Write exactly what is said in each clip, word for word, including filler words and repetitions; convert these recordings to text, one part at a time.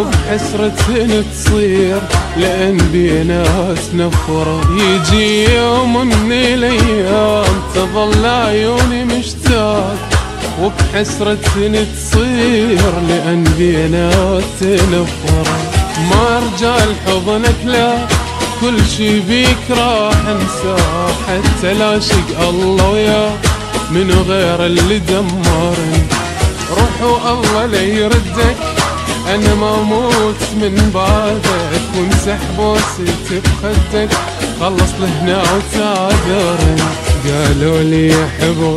وبحسرة تصير لأن بيناس نفرة. يجي يوم من الأيام تظل عيوني مشتاق، وبحسرة تصير لأن بيناس نفرة. ما ارجع لحضنك لا، كل شي بيك راح انساه، حتى لا شق الله وياه من غير اللي دمرني. روح والله لا يردك، انا ما اموت من بعدك، وامسح بوسيتي بخدك، خلص لهنا وتعذرني. قالوا لي يحب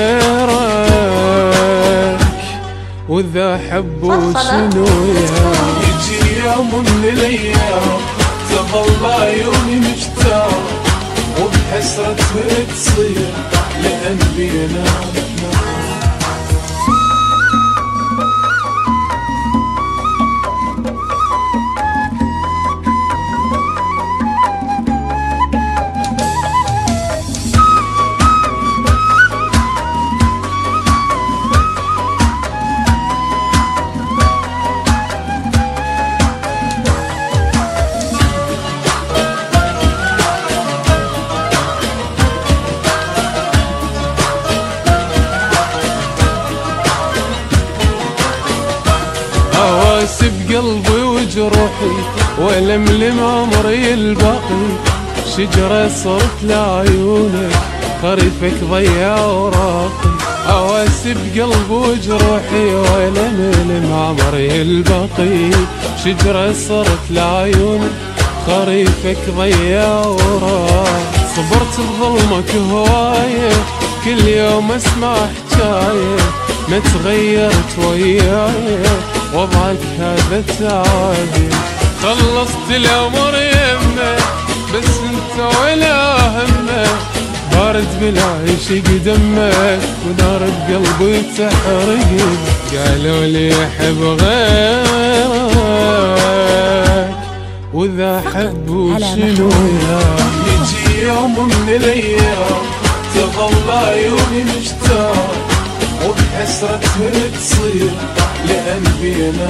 غيرك، واذا حبوا شنو يا. يجي يوم من الايام تظل عيوني مشتاق، وبحسرة تصير لأن بينا. اواسي بقلبي وجروحي والملم عمري الباقي، شجرة صرت لعيونك خريفك ضيع وراقي. اواسي بقلبي وجروحي والملم عمري الباقي، شجرة صرت لعيونك خريفك ضيع وراقي. صبرت بظلمك هواية، كل يوم اسمع حكاية، ما تغيرت وياي وضعك هذا تعبي. خلصت الامر يمه بس انت ولا همه، بارد بالعيش دمك ونار بقلبي تحرقني. قالوا لي يحب غيرك، واذا حبوا شنو يا. يجي يوم من الايام تظل عيوني مشتاق، وبحسرة تصير لأن بينا.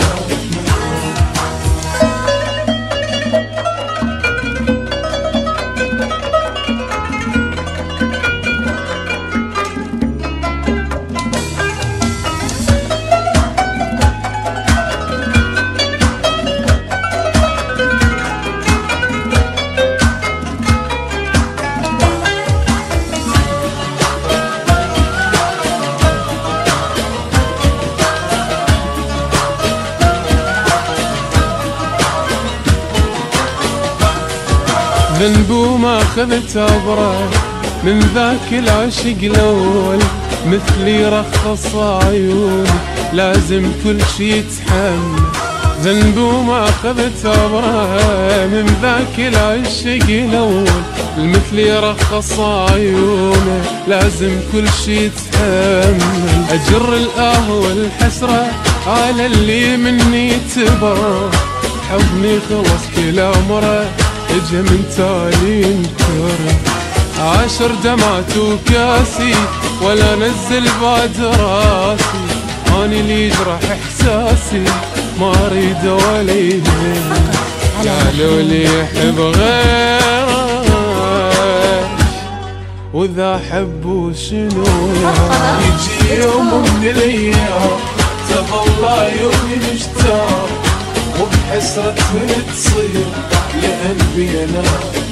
ذنب وما اخذت عبره من ذاك العشق الاول، مثلي رخص عيوني لازم كل شي يتحمل. ذنب وما اخذت عبره من ذاك العشق الاول، مثلي رخص عيوني لازم كل شي يتحمل. اجر الاه والحسره على اللي مني تبر، حضني خلص كل عمره اجا من تالي انكر. عاشر دمعت وكاسي ولا نزل بعد راسي، اني اللي يجرح احساسي ما اريد ولا يهمني. قالوا لي يحب غيرك، واذا حبوا شنو يا. يجي يوم من الايام تظل عيوني مشتاق، وبحسرة تصير لأن بينا.